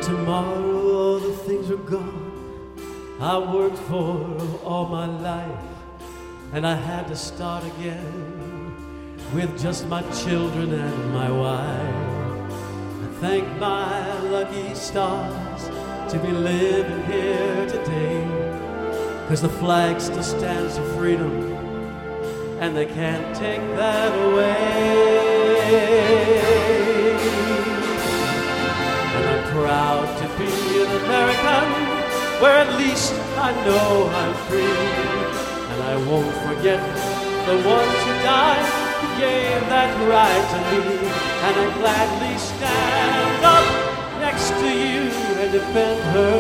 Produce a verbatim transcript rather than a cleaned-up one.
tomorrow all the things are gone I worked for all my life, and I had to start again with just my children and my wife. I thank my lucky stars to be living here today, 'cause the flag still stands for freedom, and they can't take that away. And I'm proud to be an American, where at least I know I'm free. And I won't forget the ones who died, who gave that right to me. And I gladly stand up next to you and defend her.